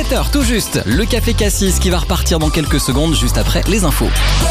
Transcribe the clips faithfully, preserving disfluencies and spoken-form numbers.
sept heures tout juste, le Café Cassis qui va repartir dans quelques secondes juste après les infos.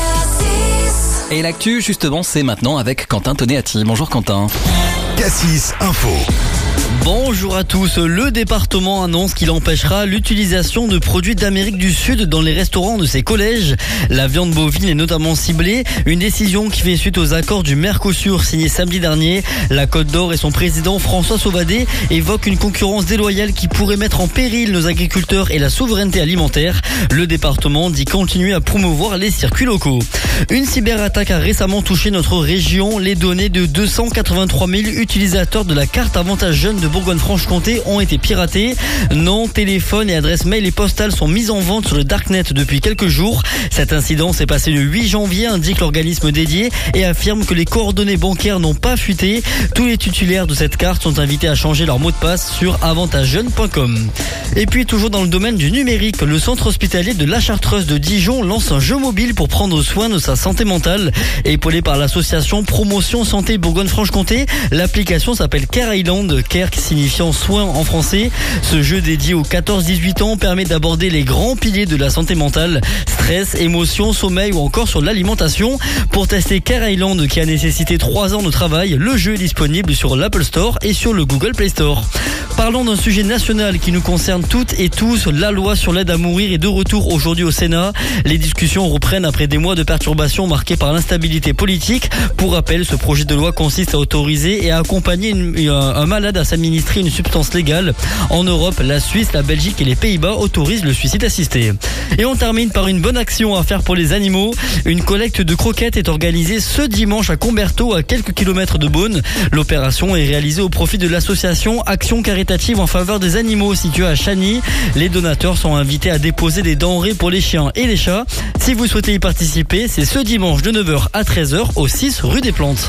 Et l'actu, justement, c'est maintenant avec Quentin Toneati. Bonjour Quentin. Cassis Info. Bonjour à tous. Le département annonce qu'il empêchera l'utilisation de produits d'Amérique du Sud dans les restaurants de ses collèges. La viande bovine est notamment ciblée. Une décision qui fait suite aux accords du Mercosur signés samedi dernier. La Côte d'Or et son président François Sauvadet évoquent une concurrence déloyale qui pourrait mettre en péril nos agriculteurs et la souveraineté alimentaire. Le département dit continuer à promouvoir les circuits locaux. Une cyberattaque a récemment touché notre région. Les données de deux cent quatre-vingt-trois mille utilisateurs de la carte Avantage Jeune de Bourgogne-Franche-Comté ont été piratés. Noms, téléphones et adresses mail et postales sont mises en vente sur le Darknet depuis quelques jours. Cet incident s'est passé le huit janvier, indique l'organisme dédié, et affirme que les coordonnées bancaires n'ont pas fuité. Tous les titulaires de cette carte sont invités à changer leur mot de passe sur avantage jeune point com. Et puis toujours dans le domaine du numérique, le centre hospitalier de La Chartreuse de Dijon lance un jeu mobile pour prendre soin de sa santé mentale. Épaulé par l'association Promotion Santé Bourgogne-Franche-Comté, l'application s'appelle Care Island, Care signifiant soin en français. Ce jeu dédié aux quatorze dix-huit ans permet d'aborder les grands piliers de la santé mentale, stress, émotions, sommeil ou encore sur l'alimentation. Pour tester Care Island qui a nécessité trois ans de travail, le jeu est disponible sur l'Apple Store et sur le Google Play Store. Parlons d'un sujet national qui nous concerne toutes et tous. La loi sur l'aide à mourir est de retour aujourd'hui au Sénat. Les discussions reprennent après des mois de perturbations marquées par l'instabilité politique. Pour rappel, ce projet de loi consiste à autoriser et à accompagner une, un, un malade à s'administrer une substance légale. En Europe, la Suisse, la Belgique et les Pays-Bas autorisent le suicide assisté. Et on termine par une bonne action à faire pour les animaux. Une collecte de croquettes est organisée ce dimanche à Comberthaud, à quelques kilomètres de Beaune. L'opération est réalisée au profit de l'association Action Caritative en faveur des animaux située à Chagny. Les donateurs sont invités à déposer des denrées pour les chiens et les chats. Si vous souhaitez y participer, c'est ce dimanche de neuf heures à treize heures au six rue des Plantes.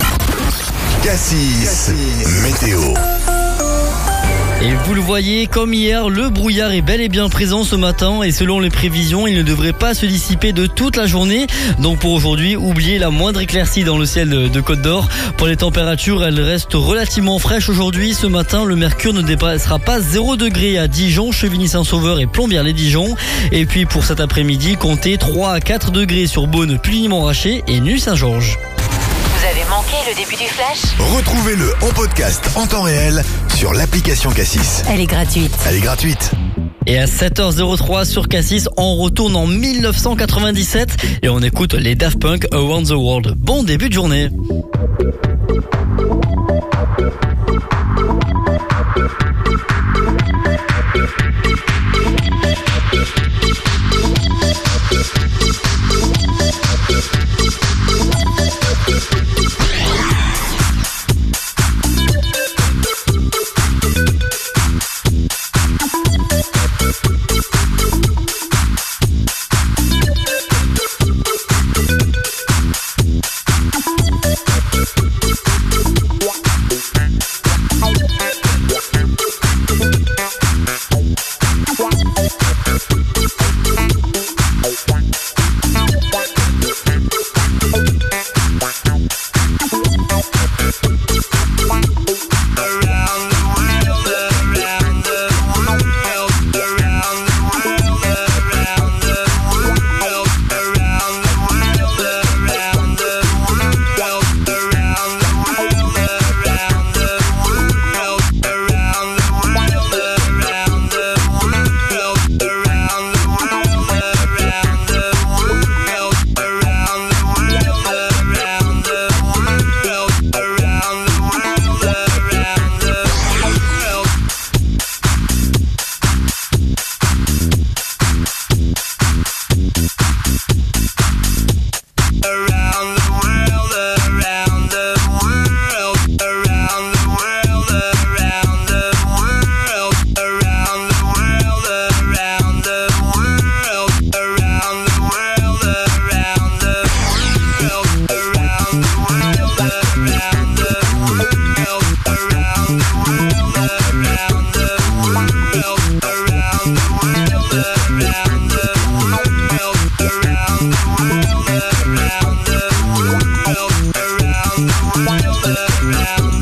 Cassis, Cassis. Météo. Et vous le voyez, comme hier, le brouillard est bel et bien présent ce matin et selon les prévisions, il ne devrait pas se dissiper de toute la journée. Donc pour aujourd'hui, oubliez la moindre éclaircie dans le ciel de, de Côte d'Or. Pour les températures, elles restent relativement fraîches aujourd'hui. Ce matin, le mercure ne dépassera pas zéro degré à Dijon, Chevigny-Saint-Sauveur et Plombières-les-Dijon. Et puis pour cet après-midi, comptez trois à quatre degrés sur Beaune, Puligny-Montrachet et Nuits-Saint-Georges. Vous avez manqué le début du flash ? Retrouvez-le en podcast en temps réel sur l'application Cassis. Elle est gratuite. Elle est gratuite. Et à sept heures zéro trois sur Cassis, on retourne en mille neuf cent quatre-vingt-dix-sept et on écoute les Daft Punk Around the World. Bon début de journée.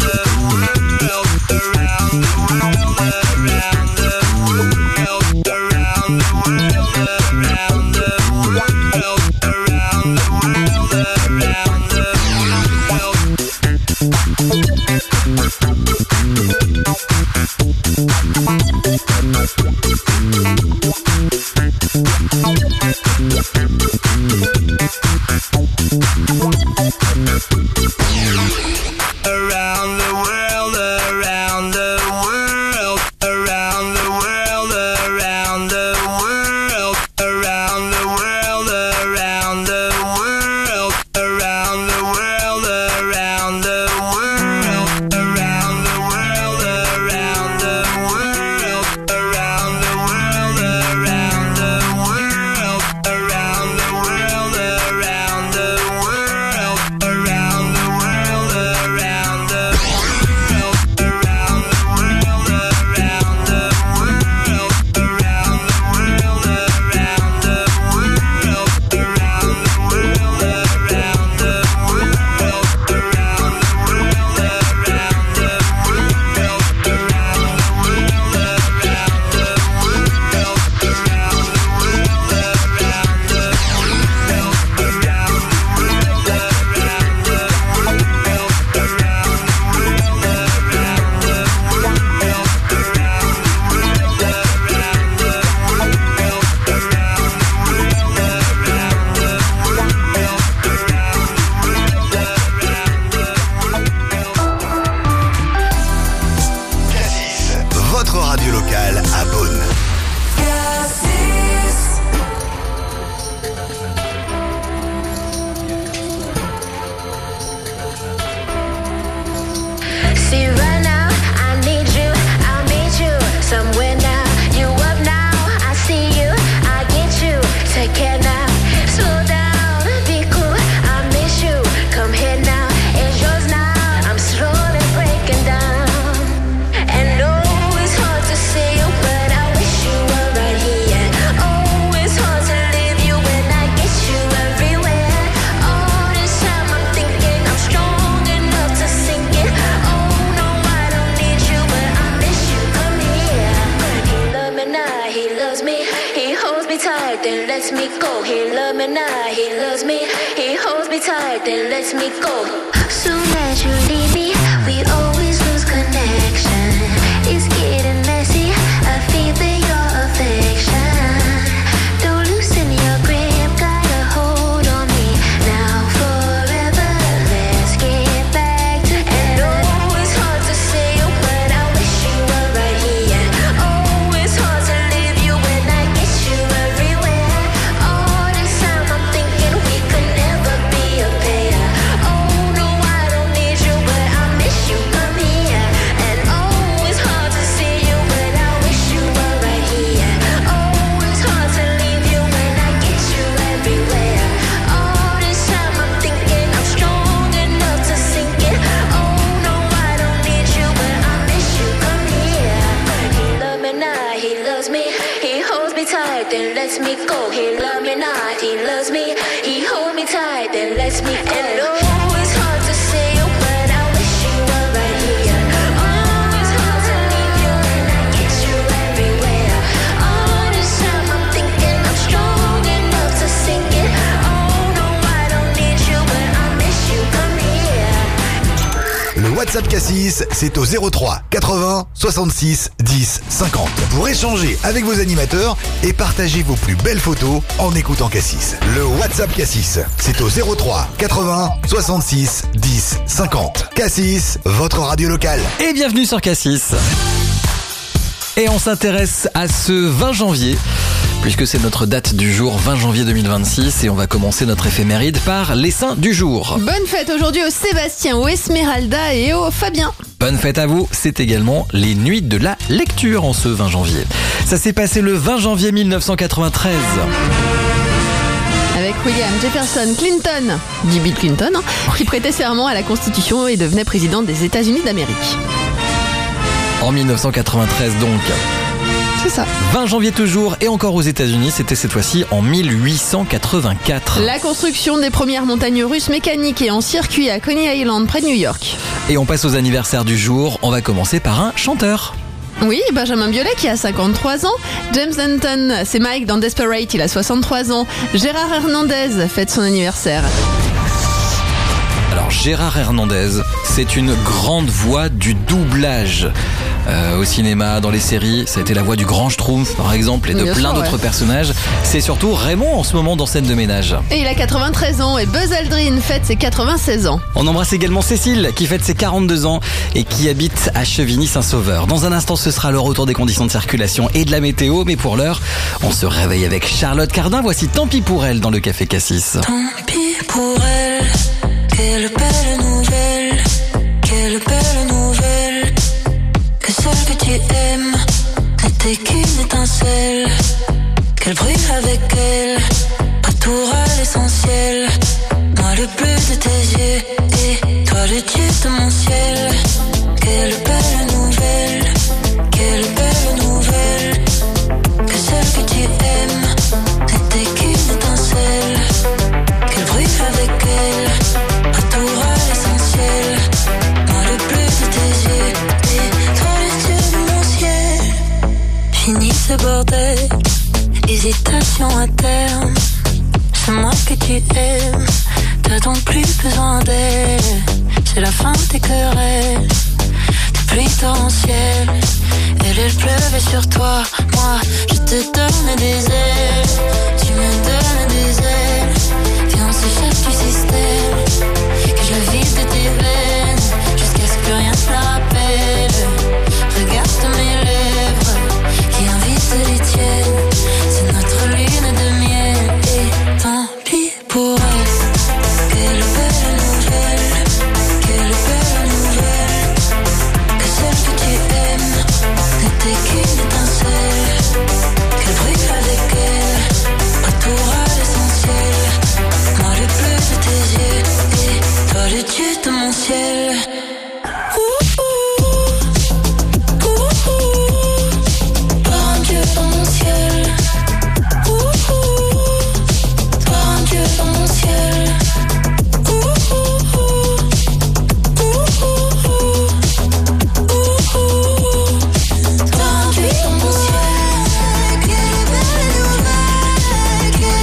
Around the world, around the world, around the world. lets me go. He loves me now, he loves me. He holds me tight, then lets me go. Soon as you leave me, we always lose connection. It's getting messy, I feel that your affection. Don't loosen your grip, got a hold on me. Now forever, let's get back together. And oh, it's hard to say you, but I wish you were right here. Oh, it's hard to leave you when I get you everywhere. All this time I'm thinking we could never be a pair. Oh no, I don't need you, but I miss you, come here. And oh, it's hard to see you, but I wish you were right here. Oh, it's hard to leave you when I get you everywhere. All this time I'm thinking I'm strong enough to sink it. Oh no, I don't need you, but I miss you, come here. He loves me now, he loves me. He holds me tight, then lets me go. He loves me now, he loves me. He holds me tight, then lets me go. And oh, it's hard to say you, but I wish you were right here. Oh, it's hard to leave you when I get you everywhere. All this time I'm thinking I'm strong enough to sink it. Oh no, I don't need you, but I miss you, come here. Le WhatsApp Cassis, c'est au zéro trois quatre-vingts soixante-six dix cinquante. Pour échanger avec vos animateurs et partager vos plus belles photos en écoutant Cassis. Le WhatsApp Cassis, c'est au zéro trois quatre-vingts soixante-six dix cinquante. Cassis, votre radio locale. Et bienvenue sur Cassis. Et on s'intéresse à ce vingt janvier, puisque c'est notre date du jour, vingt janvier deux mille vingt-six, et on va commencer notre éphéméride par les saints du jour. Bonne fête aujourd'hui au Sébastien, au Esmeralda et au Fabien. Bonne fête à vous, c'est également les nuits de la lecture en ce vingt janvier. Ça s'est passé le vingt janvier mille neuf cent quatre-vingt-treize. Avec William Jefferson Clinton, dit Bill Clinton, hein, qui prêtait serment à la Constitution et devenait président des États-Unis d'Amérique. En mille neuf cent quatre-vingt-treize donc. C'est ça. vingt janvier toujours, et encore aux États-Unis, c'était cette fois-ci en mille huit cent quatre-vingt-quatre. La construction des premières montagnes russes mécaniques et en circuit à Coney Island, près de New York. Et on passe aux anniversaires du jour, on va commencer par un chanteur. Oui, Benjamin Biolay qui a cinquante-trois ans. James Denton, c'est Mike dans Desperate, il a soixante-trois ans. Gérard Hernandez fête son anniversaire. Alors Gérard Hernandez, c'est une grande voix du doublage. Euh, au cinéma, dans les séries, ça a été la voix du Grand Schtroumpf par exemple et de Bien plein sûr, d'autres ouais. personnages. C'est surtout Raymond en ce moment dans Scène de ménage. Et il a quatre-vingt-treize ans et Buzz Aldrin fête ses quatre-vingt-seize ans. On embrasse également Cécile qui fête ses quarante-deux ans et qui habite à Chevigny-Saint-Sauveur. Dans un instant, ce sera le retour des conditions de circulation et de la météo, mais pour l'heure, on se réveille avec Charlotte Cardin. Voici Tant pis pour elle dans le Café Cassis. Tant pis pour elle, quelle belle nouvelle, quelle belle nouvelle, que celle que tu aimes n'était qu'une étincelle, qu'elle brûle avec elle, retour à l'essentiel, moi le bleu de tes yeux et toi le dieu de mon ciel, quelle belle nouvelle, quelle belle nouvelle, que celle que tu aimes n'était qu'une étincelle, qu'elle brûle avec elle, retour à l'essentiel, moi le bleu de tes yeux et toi le dieu de mon ciel. Fini ce bordel, hésitation à terme, c'est moi que tu aimes, t'as donc plus besoin d'elle, c'est la fin des querelles, des pluies torrentielles, elle elle pleuvait sur toi, moi je te donne des ailes, tu me donnes des ailes, viens on s'échappe du système, que je la vide de tes veines, jusqu'à ce que plus rien ne la rappelle, regarde mes lèvres, qui invitent les tiennes, c'est notre lune de miel, et tant pis pour elle, quelle belle nouvelle, quelle belle nouvelle, que celle que tu aimes n'était qu'une étincelle, qu'elle brûle avec elle, retour à l'essentiel, moi le bleu de tes yeux et toi le dieu de mon ciel. Ouh, ouh, ouh, ouh, toi un dieu dans mon ciel. Ouh, ouh, toi un dieu dans mon ciel. Ouh, ouh, ouh, ouh, ouh, ouh, ouh, toi un dieu dans mon ciel. Quelle belle nouvelle, quelle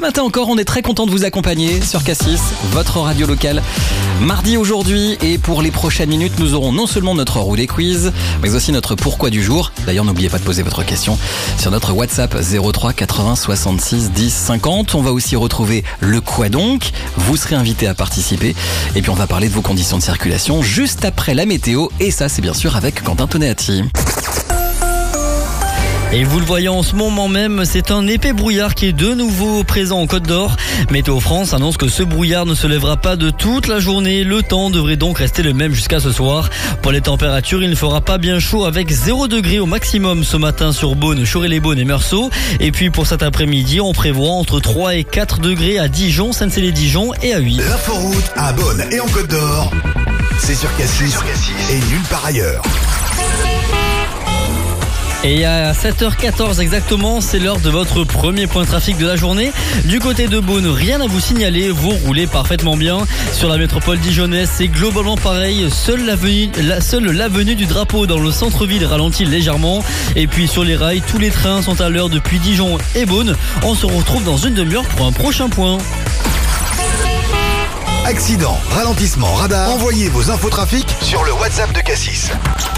matin encore, on est très content de vous accompagner sur K six, votre radio locale. Mardi aujourd'hui, et pour les prochaines minutes, nous aurons non seulement notre roulé quiz, mais aussi notre pourquoi du jour. D'ailleurs, n'oubliez pas de poser votre question sur notre WhatsApp zéro trois quatre-vingts soixante-six dix cinquante. On va aussi retrouver le quoi donc. Vous serez invité à participer. Et puis on va parler de vos conditions de circulation juste après la météo. Et ça, c'est bien sûr avec Quentin Toneatti. Et vous le voyez en ce moment même, c'est un épais brouillard qui est de nouveau présent en Côte d'Or. Météo France annonce que ce brouillard ne se lèvera pas de toute la journée. Le temps devrait donc rester le même jusqu'à ce soir. Pour les températures, il ne fera pas bien chaud avec zéro degré au maximum ce matin sur Beaune, Choré-les-Beaunes et Meursault. Et puis pour cet après-midi, on prévoit entre trois et quatre degrés à Dijon, Sainte-Céline-Dijon et à Huy. L'inforoute à Beaune et en Côte d'Or, c'est sur K six et nulle part ailleurs. Et à sept heures quatorze exactement, c'est l'heure de votre premier point trafic de la journée. Du côté de Beaune, rien à vous signaler, vous roulez parfaitement bien. Sur la métropole dijonnaise, c'est globalement pareil. Seule l'avenue, la, seule l'avenue du Drapeau dans le centre-ville ralentit légèrement. Et puis sur les rails, tous les trains sont à l'heure depuis Dijon et Beaune. On se retrouve dans une demi-heure pour un prochain point. Accident, ralentissement, radar, envoyez vos infotrafics sur le WhatsApp de K six.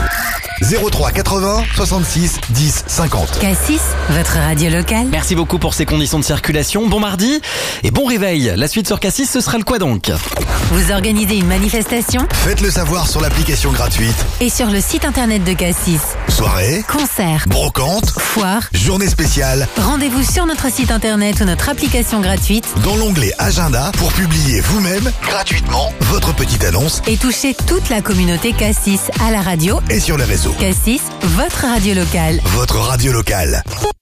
zéro trois quatre-vingts soixante-six dix cinquante. K six, votre radio locale. Merci beaucoup pour ces conditions de circulation. Bon mardi et bon réveil. La suite sur K six, ce sera le quoi donc. Vous organisez une manifestation Faites-le savoir sur l'application gratuite. et sur le site internet de K six. Soirée, Concert, brocante, foire, journée spéciale, rendez-vous sur notre site internet ou notre application gratuite dans l'onglet Agenda pour publier vous-même gratuitement votre petite annonce et toucher toute la communauté K six à la radio. et sur les réseaux. K six, votre radio locale. Votre radio locale.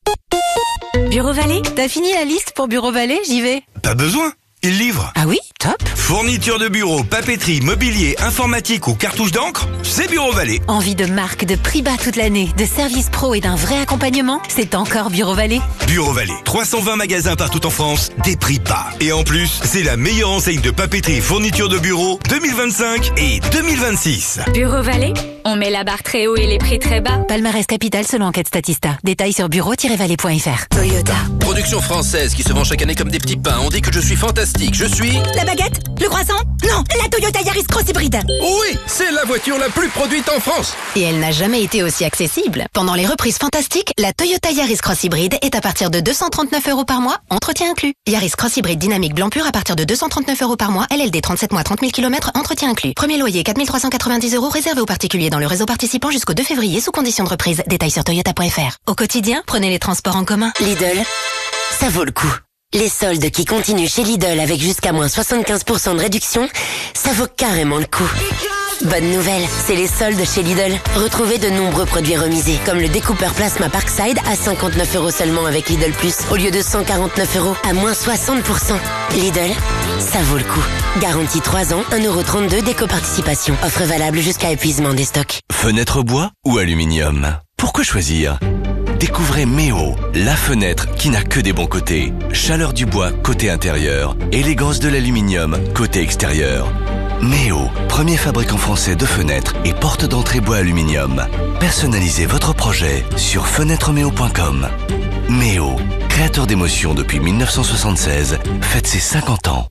Bureau Vallée, t'as fini la liste pour Bureau Vallée? J'y vais. Pas besoin, il livre. Ah oui? Top. Fourniture de bureau, papeterie, mobilier, informatique ou cartouche d'encre, c'est Bureau Vallée. Envie de marque, de prix bas toute l'année, de services pro et d'un vrai accompagnement? C'est encore Bureau Vallée. Bureau Vallée, trois cent vingt magasins partout en France, des prix bas. Et en plus, c'est la meilleure enseigne de papeterie, fourniture de bureau deux mille vingt-cinq et deux mille vingt-six. Bureau Vallée, on met la barre très haut et les prix très bas. Palmarès Capital selon enquête Statista. Détails sur bureau-vallée point fr. Toyota. Production française qui se vend chaque année comme des petits pains. On dit que je suis fantastique. Je suis... La baguette? Le croissant? Non, la Toyota Yaris Cross Hybride. Oui, c'est la voiture la plus produite en France. Et elle n'a jamais été aussi accessible. Pendant les reprises fantastiques, la Toyota Yaris Cross Hybride est à partir de deux cent trente-neuf euros par mois, entretien inclus. Yaris Cross Hybride dynamique blanc pur à partir de deux cent trente-neuf euros par mois, L L D trente-sept mois, trente mille kilomètres, entretien inclus. Premier loyer quatre mille trois cent quatre-vingt-dix euros réservé aux particuliers dans le réseau participant jusqu'au deux février sous condition de reprise. Détails sur toyota point fr. Au quotidien, prenez les transports en commun. Lidl, ça vaut le coup. Les soldes qui continuent chez Lidl avec jusqu'à moins soixante-quinze pour cent de réduction, ça vaut carrément le coup. Bonne nouvelle, c'est les soldes chez Lidl. Retrouvez de nombreux produits remisés, comme le découpeur plasma Parkside à cinquante-neuf euros seulement avec Lidl Plus, au lieu de cent quarante-neuf euros à moins soixante pour cent. Lidl, ça vaut le coup. Garantie trois ans, un euro trente-deux d'éco-participation. Offre valable jusqu'à épuisement des stocks. Fenêtre bois ou aluminium? Pourquoi choisir? Découvrez Méo, la fenêtre qui n'a que des bons côtés. Chaleur du bois côté intérieur, élégance de l'aluminium côté extérieur. Méo, premier fabricant français de fenêtres et porte d'entrée bois aluminium. Personnalisez votre projet sur fenêtre méo point com. Méo, créateur d'émotions depuis mille neuf cent soixante-seize, fête ses cinquante ans.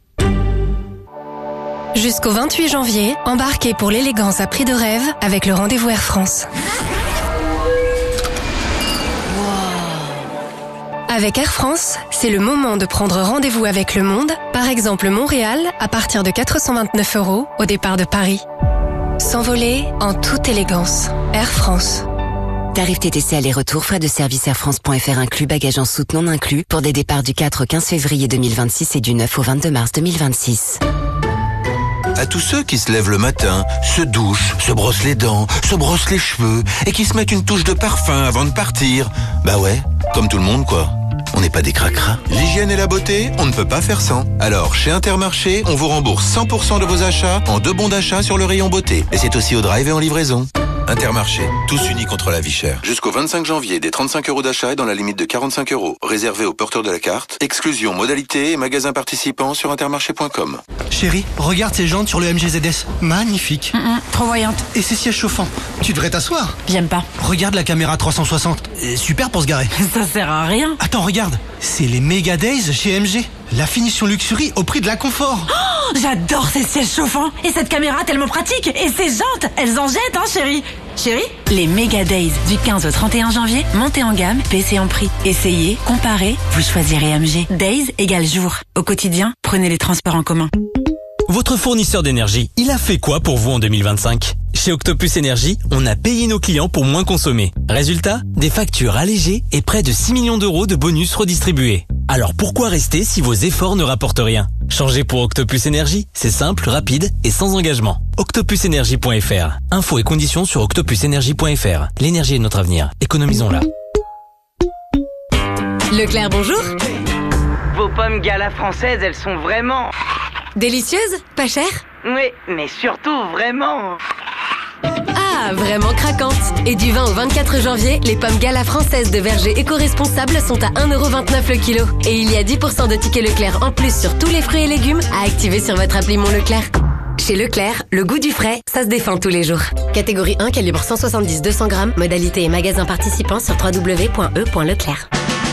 Jusqu'au vingt-huit janvier, embarquez pour l'élégance à prix de rêve avec le rendez-vous Air France. Avec Air France, c'est le moment de prendre rendez-vous avec le monde, par exemple Montréal, à partir de quatre cent vingt-neuf euros au départ de Paris. S'envoler en toute élégance. Air France. Tarif T T C aller-retour, frais de service air france point fr inclus, bagages en soute non inclus, pour des départs du quatre au quinze février deux mille vingt-six et du neuf au vingt-deux mars deux mille vingt-six. À tous ceux qui se lèvent le matin, se douchent, se brossent les dents, se brossent les cheveux et qui se mettent une touche de parfum avant de partir. Bah ouais, comme tout le monde quoi. On n'est pas des cracras. L'hygiène et la beauté, on ne peut pas faire sans. Alors, chez Intermarché, on vous rembourse cent pour cent de vos achats en deux bons d'achat sur le rayon beauté. Et c'est aussi au drive et en livraison. Intermarché, tous unis contre la vie chère. Jusqu'au vingt-cinq janvier, des trente-cinq euros d'achat et dans la limite de quarante-cinq euros. Réservé aux porteurs de la carte. Exclusion, modalité et magasins participants sur intermarché point com. Chérie, regarde ces jantes sur le M G Z S. Magnifique. Mm-mm, trop voyante. Et ces sièges chauffants. Tu devrais t'asseoir. J'aime pas. Regarde la caméra trois cent soixante. Super pour se garer. Ça sert à rien. Attends, regarde. C'est les Mega Days chez M G. La finition luxury au prix de l'inconfort. Oh, j'adore ces sièges chauffants. Et cette caméra tellement pratique. Et ces jantes, elles en jettent, hein, chérie. Chérie, les Mega Days du quinze au trente et un janvier, montez en gamme, baissez en prix. Essayez, comparez, vous choisirez M G. Days égale jour. Au quotidien, prenez les transports en commun. Votre fournisseur d'énergie, il a fait quoi pour vous en deux mille vingt-cinq ? Chez Octopus Énergie, on a payé nos clients pour moins consommer. Résultat, des factures allégées et près de six millions d'euros de bonus redistribués. Alors pourquoi rester si vos efforts ne rapportent rien ? Changez pour Octopus Énergie, c'est simple, rapide et sans engagement. octopus énergie point f r. Infos et conditions sur octopus énergie point f r. L'énergie est notre avenir, économisons-la. Leclerc, bonjour. Vos pommes Gala françaises, elles sont vraiment... Délicieuses, pas chères ? Oui, mais surtout vraiment... Ah, vraiment craquantes. Et du vingt au vingt-quatre janvier, les pommes Gala françaises de verger éco-responsables sont à un euro vingt-neuf le kilo. Et il y a dix pour cent de tickets Leclerc en plus sur tous les fruits et légumes à activer sur votre appli Mon Leclerc. Chez Leclerc, le goût du frais, ça se défend tous les jours. Catégorie un, calibre cent soixante-dix deux cents grammes, modalité et magasin participant sur w w w point e point leclerc.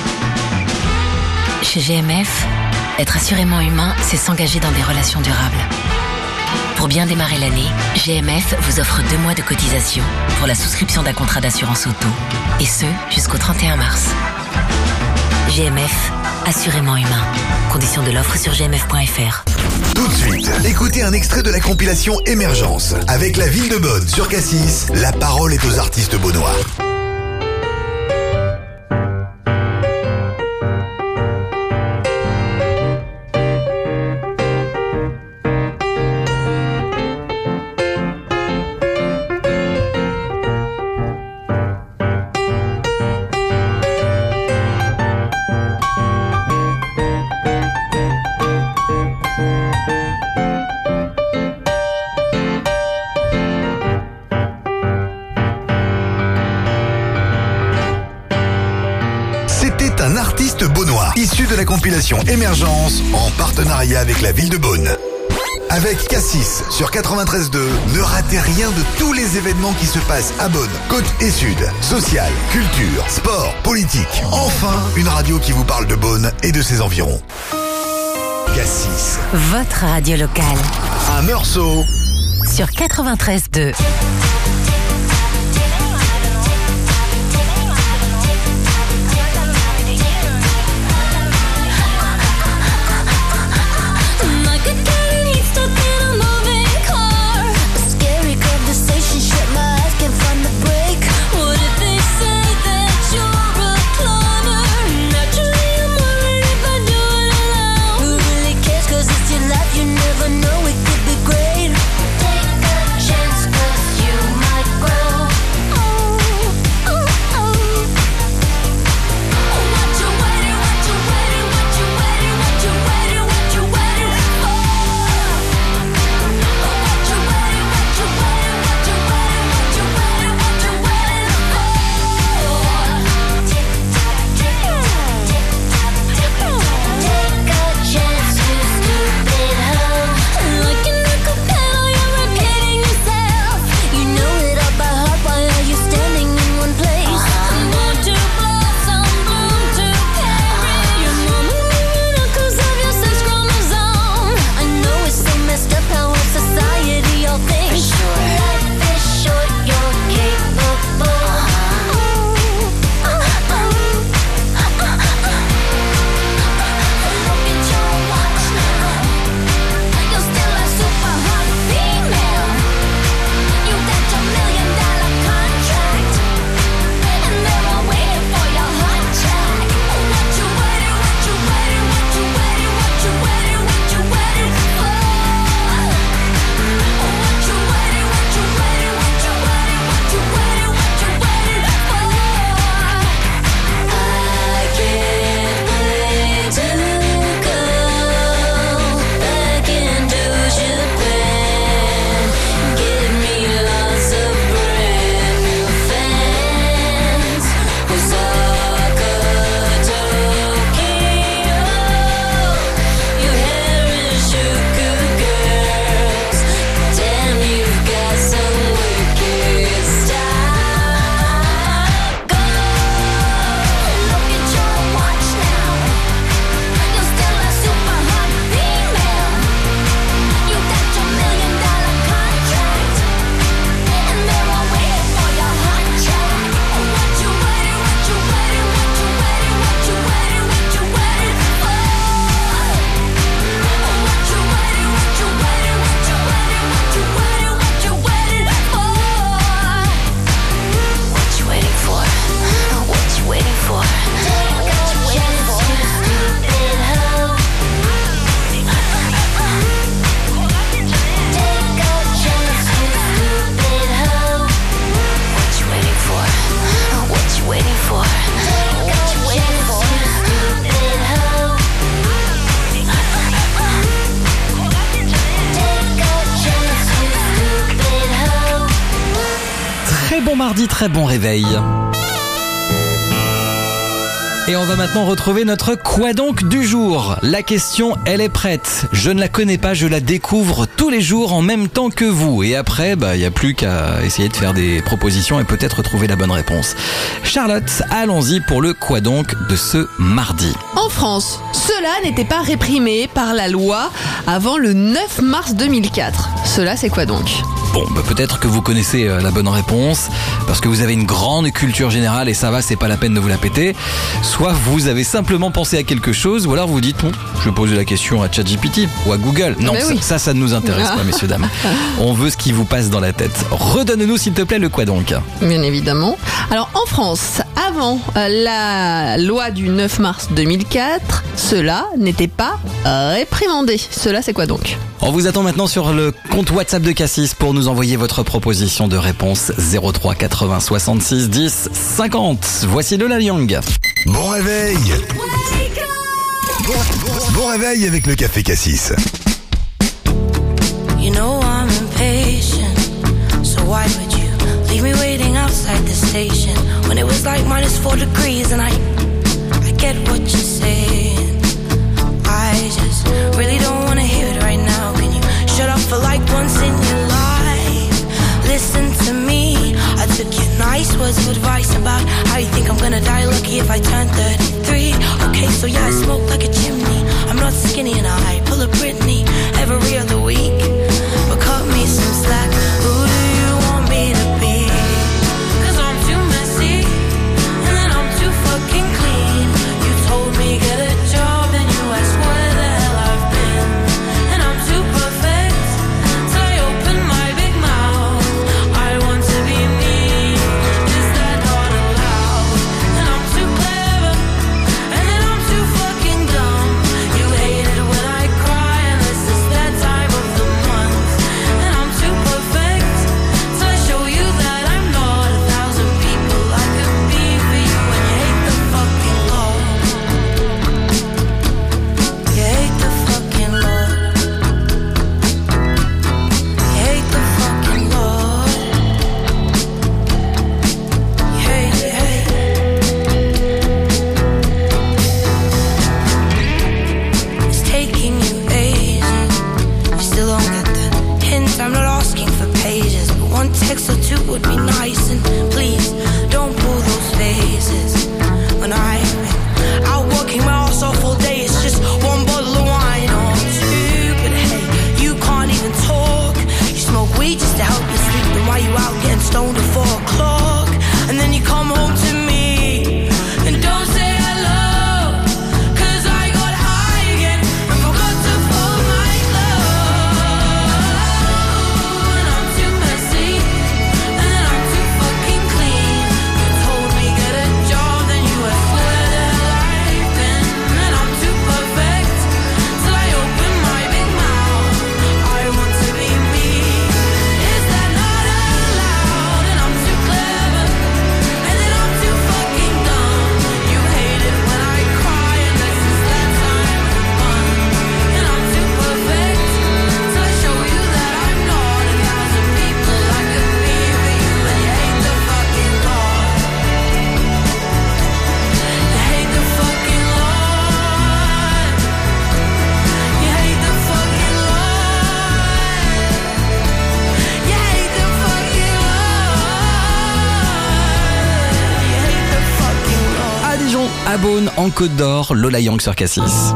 Chez G M F, être assurément humain, c'est s'engager dans des relations durables. Pour bien démarrer l'année, G M F vous offre deux mois de cotisation pour la souscription d'un contrat d'assurance auto. Et ce, jusqu'au trente et un mars. G M F, assurément humain. Conditions de l'offre sur g m f point f r. Tout de suite, écoutez un extrait de la compilation Émergence. Avec la ville de Beaune sur Cassis, la parole est aux artistes beaunois. Issu de la compilation Émergence en partenariat avec la ville de Beaune. Avec Cassis sur quatre-vingt-treize deux, ne ratez rien de tous les événements qui se passent à Beaune, côte et sud. Social, culture, sport, politique. Enfin, une radio qui vous parle de Beaune et de ses environs. Cassis. Votre radio locale. À Meursault. Sur quatre-vingt-treize deux. You never know, it could be great. Take a chance, 'cause you might bon mardi, très bon réveil. Et on va maintenant retrouver notre quoi donc du jour. La question, elle est prête. Je ne la connais pas, je la découvre tous les jours en même temps que vous. Et après, bah, il n'y a plus qu'à essayer de faire des propositions et peut-être trouver la bonne réponse. Charlotte, allons-y pour le quoi donc de ce mardi. En France, cela n'était pas réprimé par la loi avant le neuf mars deux mille quatre. Cela, c'est quoi donc ? Bon, bah peut-être que vous connaissez la bonne réponse, parce que vous avez une grande culture générale et ça va, c'est pas la peine de vous la péter. Soit vous avez simplement pensé à quelque chose, ou alors vous dites, bon, je vais poser la question à ChatGPT ou à Google. Non, ça, oui. ça, ça ne nous intéresse pas, messieurs, dames. On veut ce qui vous passe dans la tête. Redonne-nous, s'il te plaît, le quoi donc. Bien évidemment. Alors, en France, avant la loi du neuf mars deux mille quatre, cela n'était pas réprimandé. Cela, c'est quoi donc ? On vous attend maintenant sur le compte WhatsApp de Cassis pour nous envoyer votre proposition de réponse zéro trois quatre-vingts soixante-six dix cinquante. Voici Lola Young. Bon réveil. Bon, bon, bon réveil avec le café Cassis. You know I'm impatient, so why would you leave me waiting outside the station when it was like minus four degrees and I, I get what you're saying. I just really don't want to hear it right now. Can you shut up for like once in your life? Listen to me. I took your nice words of advice about how you think I'm gonna die lucky if I turn thirty-three. Okay, so yeah, I smoke like a chimney. I'm not skinny and I pull a Britney every other week. But cut me some slack. Who do you want me to be? Cause I'm too messy and then I'm too fucking clean. You told me get a job and you asked where the hell I've been. And I'm too perfect till I open my big mouth. I want to be me. Is that not allowed? And I'm too clever and then I'm too fucking dumb. You hate it when I cry unless it's that time of the month. And I'm too perfect till I show you that I'm not a thousand people I could be for you. And you hate the fucking law. You hate the fucking law. You hate the fucking law. You hate it, hate it. It's taking you ages. You still don't get the hint. I'm not asking for pages, but one text or two would be nice. And please don't pull those faces when I'm out working my ass off all day. It's just one bottle of wine or two. But hey, you can't even talk. You smoke weed just to help you sleep. Then why you out getting stoned at four o'clock? And then you come home to me and don't say hello. Cause I got high again and forgot to fold my clothes. And I'm too messy and then I'm too fucking clean. You told me get a job, then you asked where the hell I've been. And I'm too perfect till I open my big mouth. I want to be me. Is that not allowed? And I'm too clever and then I'm too fucking dumb. You hate it when I cry unless it's that time of the month. And I'm too perfect till I show you that I'm not a thousand people I could be for you. And you hate the fucking law. You hate the fucking law. You hate the fucking law. You hate the fucking law. You hate the fucking law. À Dijon, à Beaune, en Côte d'Or, Lola Young sur Cassis.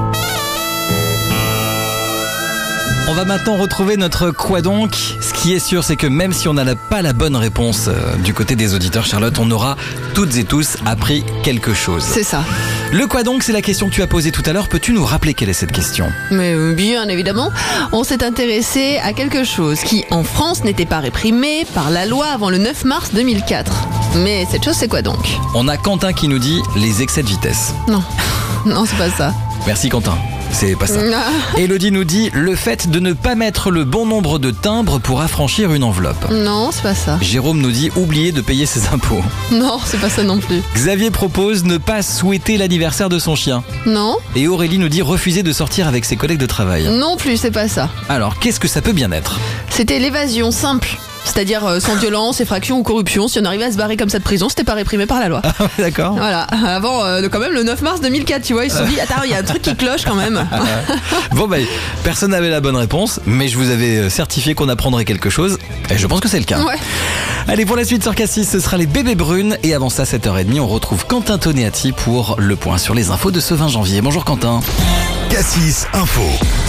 On va maintenant retrouver notre quoi donc. Ce qui est sûr, c'est que même si on n'a pas la bonne réponse euh, du côté des auditeurs, Charlotte, on aura toutes et tous appris quelque chose. C'est ça. Le quoi donc, c'est la question que tu as posée tout à l'heure. Peux-tu nous rappeler quelle est cette question ? Mais euh, bien évidemment, on s'est intéressé à quelque chose qui, en France, n'était pas réprimé par la loi avant le neuf mars deux mille quatre. Mais cette chose, c'est quoi donc ? On a Quentin qui nous dit les excès de vitesse. Non, non, c'est pas ça. Merci Quentin. C'est pas ça. Élodie nous dit le fait de ne pas mettre le bon nombre de timbres pour affranchir une enveloppe. Non, c'est pas ça. Jérôme nous dit oublier de payer ses impôts. Non, c'est pas ça non plus. Xavier propose ne pas souhaiter l'anniversaire de son chien. Non. Et Aurélie nous dit refuser de sortir avec ses collègues de travail. Non plus, c'est pas ça. Alors, qu'est-ce que ça peut bien être ? C'était l'évasion simple. C'est-à-dire euh, sans violence, effraction ou corruption. Si on arrivait à se barrer comme ça de prison, c'était pas réprimé par la loi. Ah, d'accord. Voilà. Avant, euh, quand même, le neuf mars deux mille quatre, tu vois, ils se sont dit, attends, il y a un truc qui cloche quand même. Bon, bah, personne n'avait la bonne réponse, mais je vous avais certifié qu'on apprendrait quelque chose, et je pense que c'est le cas. Ouais. Allez, pour la suite sur Cassis, ce sera les bébés brunes, et avant ça, sept heures trente, on retrouve Quentin Toneatti pour le point sur les infos de ce vingt janvier. Bonjour Quentin. Cassis Info.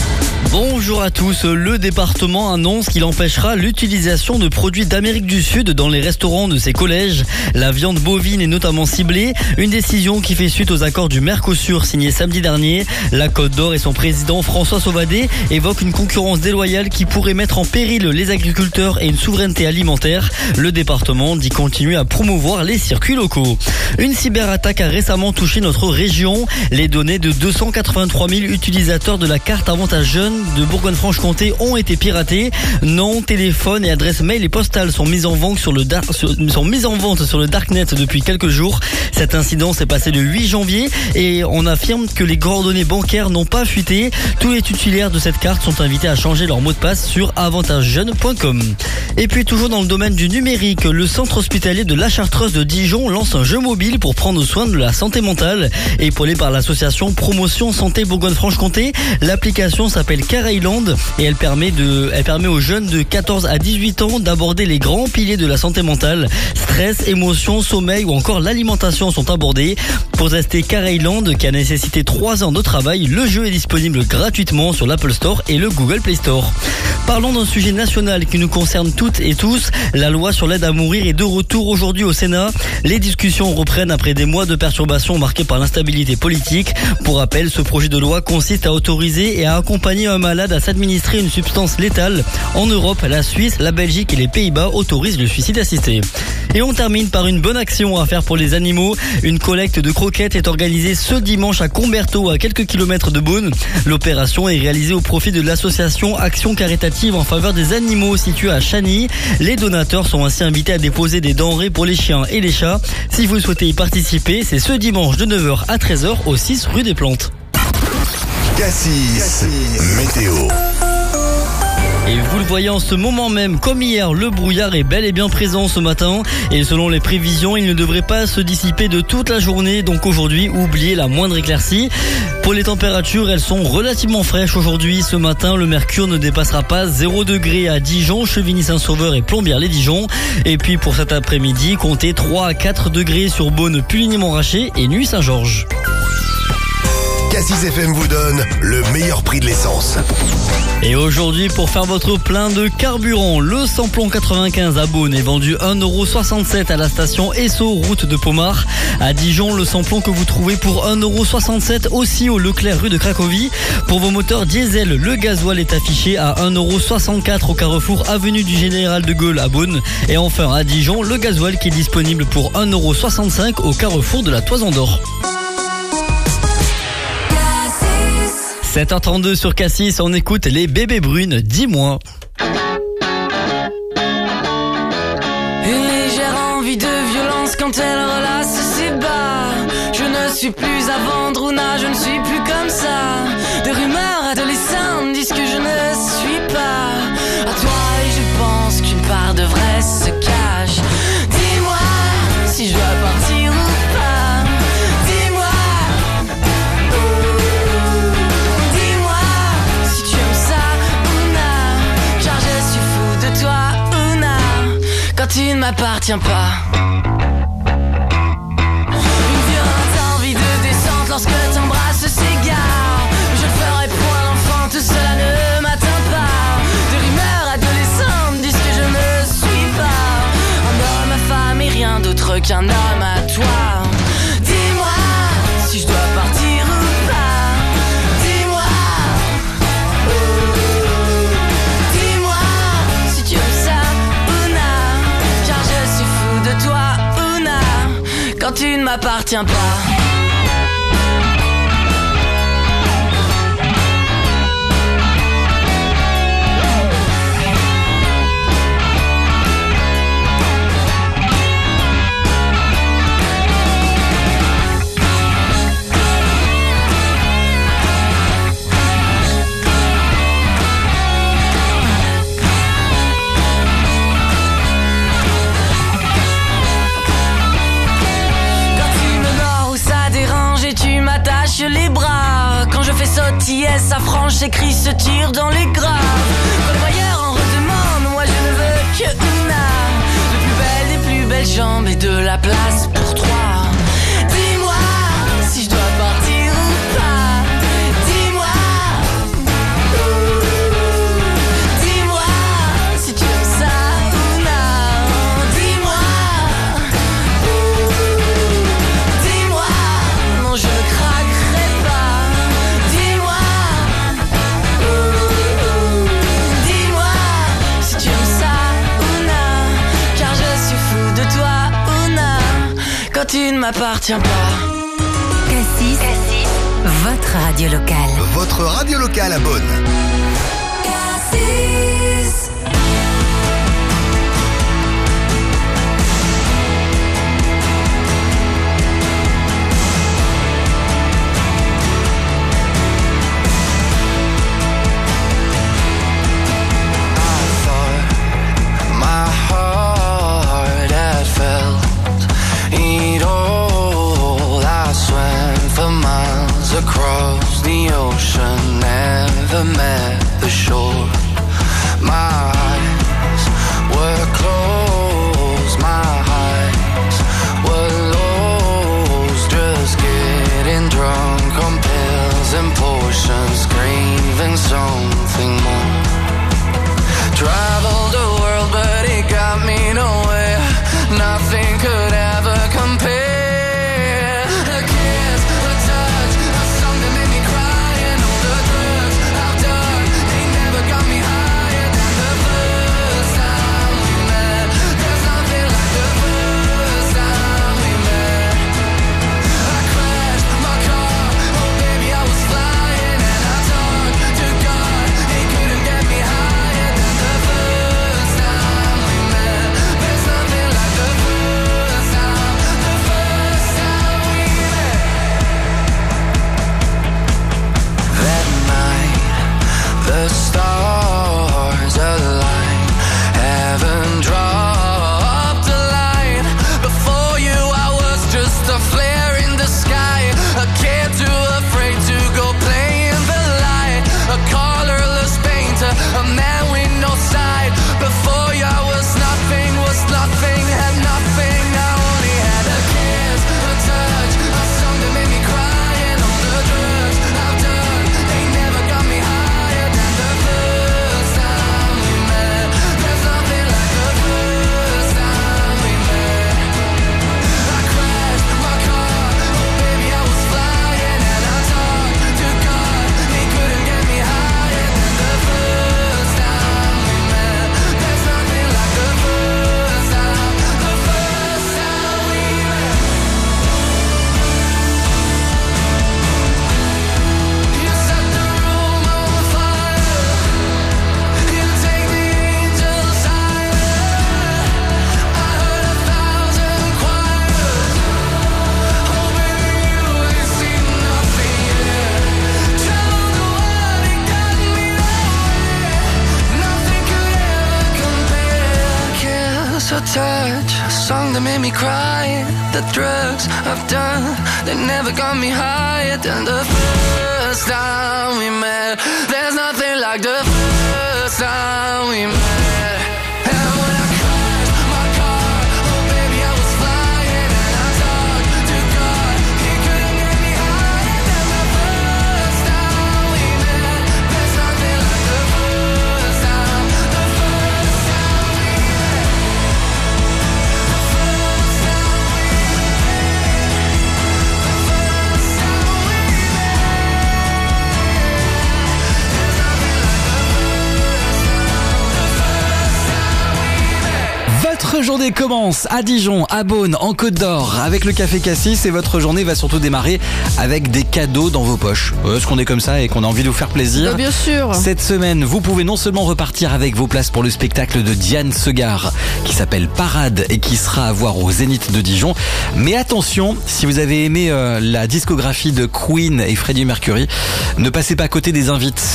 Bonjour à tous, le département annonce qu'il empêchera l'utilisation de produits d'Amérique du Sud dans les restaurants de ses collèges. La viande bovine est notamment ciblée, une décision qui fait suite aux accords du Mercosur signés samedi dernier. La Côte d'Or et son président François Sauvadet évoquent une concurrence déloyale qui pourrait mettre en péril les agriculteurs et une souveraineté alimentaire. Le département dit continuer à promouvoir les circuits locaux. Une cyberattaque a récemment touché notre région. Les données de deux cent quatre-vingt-trois mille utilisateurs de la carte Avantage Jeune de Bourgogne-Franche-Comté ont été piratées. Nom, téléphone et adresse mail et postales sont mises en vente sur le dar- sur, sont mises en vente sur le darknet depuis quelques jours. Cet incident s'est passé le huit janvier et on affirme que les coordonnées bancaires n'ont pas fuité. Tous les titulaires de cette carte sont invités à changer leur mot de passe sur avantage jeune point com. Et puis toujours dans le domaine du numérique, le centre hospitalier de La Chartreuse de Dijon lance un jeu mobile pour prendre soin de la santé mentale. Épaulé par l'association Promotion Santé Bourgogne-Franche-Comté, l'application s'appelle Care Island et elle permet de, elle permet aux jeunes de quatorze à dix-huit ans d'aborder les grands piliers de la santé mentale. Stress, émotions, sommeil ou encore l'alimentation sont abordés. Pour tester Care Island, qui a nécessité trois ans de travail, le jeu est disponible gratuitement sur l'Apple Store et le Google Play Store. Parlons d'un sujet national qui nous concerne toutes et tous. La loi sur l'aide à mourir est de retour aujourd'hui au Sénat. Les discussions reprennent après des mois de perturbations marquées par l'instabilité politique. Pour rappel, ce projet de loi consiste à autoriser et à accompagner un malade à s'administrer une substance létale. En Europe, la Suisse, la Belgique et les Pays-Bas autorisent le suicide assisté. Et on termine par une bonne action à faire pour les animaux. Une collecte de croquettes est organisée ce dimanche à Comberto, à quelques kilomètres de Beaune. L'opération est réalisée au profit de l'association Action Caritative en faveur des animaux située à Chagny. Les donateurs sont ainsi invités à déposer des denrées pour les chiens et les chats. Si vous souhaitez y participer, c'est ce dimanche de neuf heures à treize heures au six rue des Plantes. Cassis, Cassis. Météo. Et vous le voyez en ce moment même, comme hier, le brouillard est bel et bien présent ce matin. Et selon les prévisions, il ne devrait pas se dissiper de toute la journée. Donc aujourd'hui, oubliez la moindre éclaircie. Pour les températures, elles sont relativement fraîches aujourd'hui. Ce matin, le mercure ne dépassera pas zéro degré à Dijon, Chevigny-Saint-Sauveur et Plombières-les-Dijon. Et puis pour cet après-midi, comptez trois à quatre degrés sur Beaune, Puligny-Montrachet et Nuit-Saint-Georges. Cassis F M vous donne le meilleur prix de l'essence. Et aujourd'hui, pour faire votre plein de carburant, le samplon quatre-vingt-quinze à Beaune est vendu un euro soixante-sept à la station Esso, route de Pomard. À Dijon, le samplon que vous trouvez pour un euro soixante-sept aussi au Leclerc, rue de Cracovie. Pour vos moteurs diesel, le gasoil est affiché à un euro soixante-quatre au Carrefour avenue du Général de Gaulle à Beaune. Et enfin, à Dijon, le gasoil qui est disponible pour un euro soixante-cinq au Carrefour de la Toison d'Or. sept heures trente-deux sur Cassis, on écoute les bébés brunes, dis-moi. Une légère envie de violence quand elle relasse ses bas. Je ne suis plus à vendre, Ouna, je ne suis plus comme ça. Des rumeurs adolescentes disent que je ne suis pas à toi et je pense qu'une part de vrai se cache. Dis-moi si je dois partir ou pas. Tu ne m'appartiens pas. Une violente envie de descente lorsque t'embrasses s'égare. Je ne ferai point l'enfant, tout cela ne m'atteint pas. Des rumeurs adolescentes disent que je ne suis pas un homme à femme et rien d'autre qu'un homme à toi. Dis-moi si je dois partir ou pas. Quand tu ne m'appartiens pas. S, sa franche écrit se tire dans les graves. Quand le voyeur en redemande, moi je ne veux que Una. De plus belles, des plus belles jambes et de la place pour trois. Dis-moi si je dois partir ou pas. Dis-moi. Dis-moi si tu aimes ça ou non. Dis-moi. Dis-moi. Non, je ne craquerai pas. Dis-moi. Dis-moi si tu aimes ça ou non. Car je suis fou de toi ou non. Quand tu ne m'appartiens pas. Cassis, Cassis, votre radio locale. Votre radio locale à Beaune. Cassis. My heart had felt it all. I swam for miles across the ocean, never met the shore. My eyes were closed, my eyes were lost, just getting drunk on pills and potions, craving something more. Traveled the world, but it got me nowhere. Nothing could ever compare. A kiss, a touch, a song that made me cry, and all the drugs I've done, they never got me higher than the first time we met. There's nothing like the first time we met. I crashed my car, oh baby I was flying, and I talked to God, he couldn't get me higher than the first time we met. There's nothing like the first time, the first time we met. That night, the stars aligned, heaven dropped a line. Before you I was just a flare in the sky, a kid too afraid to go play in the light, a colorless painter, a man with no side. Before you I was nothing, was nothing, had nothing. I only had a kiss, a touch, a song that made me cry, and all the drugs I've done, they never got me higher than the first time we met. There's nothing like the first time we met. I crashed my car, oh baby I was flying, and I talked to God, he couldn't get me higher than the first time we met. There's nothing like the first time, the first time we met. You set the room on fire, you take the angels higher. I heard a thousand choirs, oh baby you ain't seen nothing yet. Traveled the world, it got me nowhere. Nothing could ever compare. Kiss or touch, a song that made me cry. The drugs I've done, they never got me higher than the first time we met. There's nothing like the first time we met. And when I crashed my car, oh baby I was flying, and I talked to God, he couldn't get me higher than the first time we met. There's nothing like the first time, the first time we met. The first time we met. The first time we Votre journée commence à Dijon, à Beaune, en Côte d'Or, avec le Café Cassis, et votre journée va surtout démarrer avec des cadeaux dans vos poches. Est-ce qu'on est comme ça et qu'on a envie de vous faire plaisir? Bah, bien sûr. Cette semaine, vous pouvez non seulement repartir avec vos places pour le spectacle de Diane Segar, qui s'appelle Parade et qui sera à voir au Zénith de Dijon, mais attention, si vous avez aimé euh, la discographie de Queen et Freddie Mercury, ne passez pas à côté des invites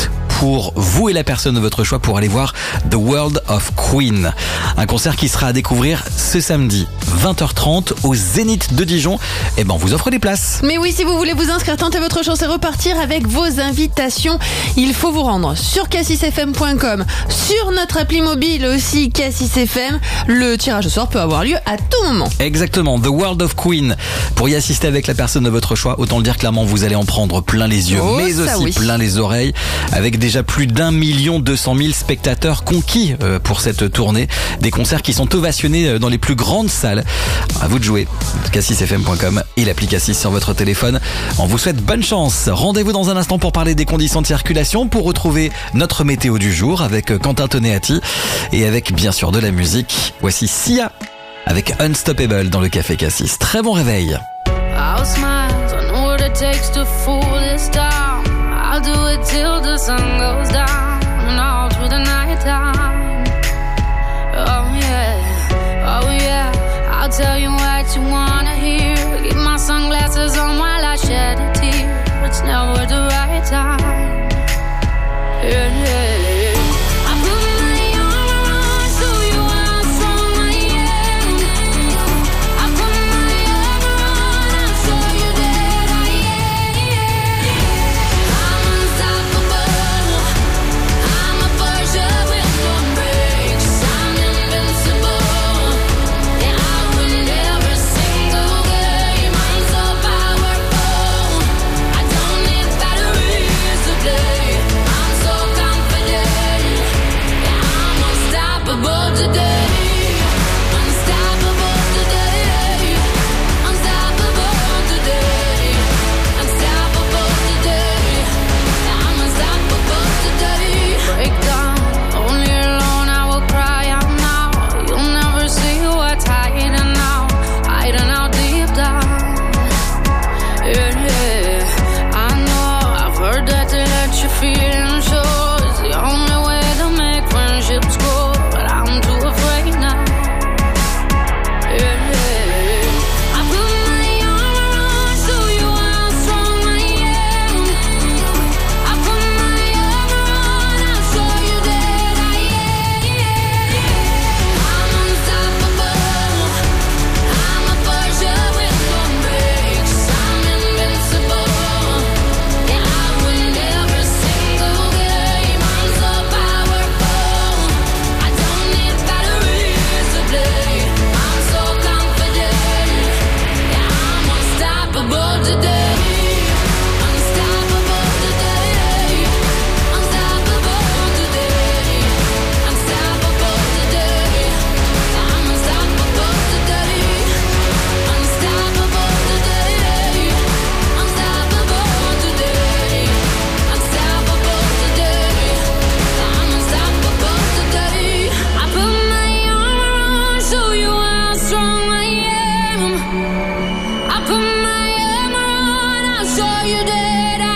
pour vous et la personne de votre choix pour aller voir The World of Queen. Un concert qui sera à découvrir ce samedi, vingt heures trente, au Zénith de Dijon. Et ben, on vous offre des places. Mais oui, si vous voulez vous inscrire, tentez votre chance et repartir avec vos invitations. Il faut vous rendre sur cassis f m point com, sur notre appli mobile aussi Cassis F M. Le tirage au sort peut avoir lieu à tout moment. Exactement, The World of Queen. Pour y assister avec la personne de votre choix, autant le dire clairement, vous allez en prendre plein les yeux, Oh, mais ça aussi oui. plein les oreilles, avec déjà plus d'un million deux cent mille spectateurs conquis euh, pour cette tournée. Des concerts qui sont ovationnés euh, dans les plus grandes salles. À vous de jouer. cassis f m point com et l'appli Cassis sur votre téléphone. On vous souhaite bonne chance. Rendez-vous dans un instant pour parler des conditions de circulation, pour retrouver notre météo du jour avec euh, Quentin Toneati et avec bien sûr de la musique. Voici Sia avec Unstoppable dans le Café Cassis. Très bon réveil. I'll smile, I know what it takes to fool this town. I'll do it till the sun goes down and all through the night time. Oh yeah, oh yeah, I'll tell you what you wanna hear. Keep my sunglasses on while I shed a tear. It's never the right time. Yeah, yeah. I put my armor on, show you how strong I am. I put my armor on, I'll show you that I am. I'm unstoppable. I'm a Porsche with no brakes. I'm invincible. Yeah, I win every single game. I'm so powerful. I don't need batteries to play. I'm so confident. Yeah, I'm unstoppable today. Unstoppable today. Unstoppable today. Unstoppable today. Yeah, I'm unstoppable today. Break down, only alone I will cry out now. You'll never see what's hiding out, hiding out deep down. Yeah, yeah. I know, I've heard that to let you feel and show is the only way to make friendships grow, but I'm too afraid now. Yeah, yeah. I put my armor on, show you how strong I am. I put my armor on, I'll show you that I am. I'm unstoppable. I'm a Porsche with no brakes. I'm invincible. Yeah, I win every single game. I'm so powerful. I don't need batteries to play. I'm so confident. Yeah, I'm unstoppable today. Unstoppable today. Unstoppable today. Unstoppable today. I'm unstoppable today. Unstoppable today. Unstoppable today. Unstoppable today. I'm unstoppable today. I put my armor on, show you how strong I am. I put my armor on, I'll show you that I